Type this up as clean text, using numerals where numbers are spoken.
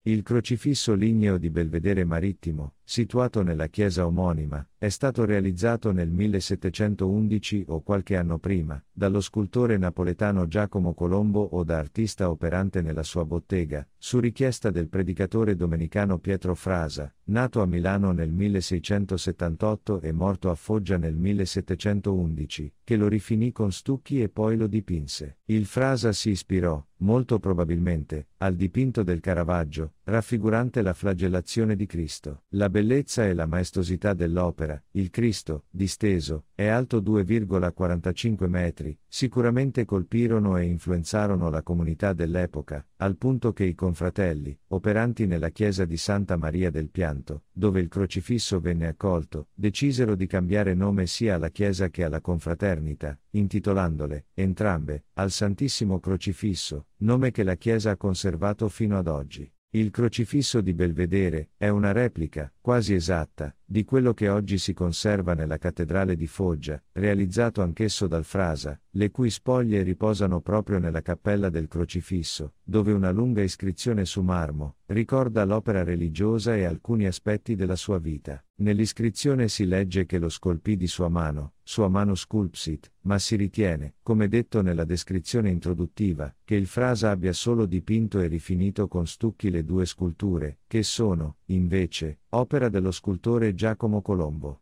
Il crocifisso ligneo di Belvedere Marittimo, situato nella chiesa omonima, è stato realizzato nel 1711 o qualche anno prima, dallo scultore napoletano Giacomo Colombo o da artista operante nella sua bottega, su richiesta del predicatore domenicano Pietro Frasa, nato a Milano nel 1678 e morto a Foggia nel 1711, che lo rifinì con stucchi e poi lo dipinse. Il Frasa si ispirò, molto probabilmente, al dipinto del Caravaggio, raffigurante la flagellazione di Cristo. La bellezza e la maestosità dell'opera, il Cristo, disteso, è alto 2,45 metri, sicuramente colpirono e influenzarono la comunità dell'epoca, al punto che i confratelli, operanti nella chiesa di Santa Maria del Pianto, dove il crocifisso venne accolto, decisero di cambiare nome sia alla chiesa che alla confraternita, intitolandole, entrambe, al Santissimo Crocifisso, nome che la chiesa ha conservato fino ad oggi. Il crocifisso di Belvedere è una replica, quasi esatta, di quello che oggi si conserva nella cattedrale di Foggia, realizzato anch'esso dal Frasa, le cui spoglie riposano proprio nella cappella del crocifisso, dove una lunga iscrizione su marmo ricorda l'opera religiosa e alcuni aspetti della sua vita. Nell'iscrizione si legge che lo scolpì di sua mano sculpsit, ma si ritiene, come detto nella descrizione introduttiva, che il Frasa abbia solo dipinto e rifinito con stucchi le due sculture, che sono, invece, opera dello scultore Giacomo Colombo.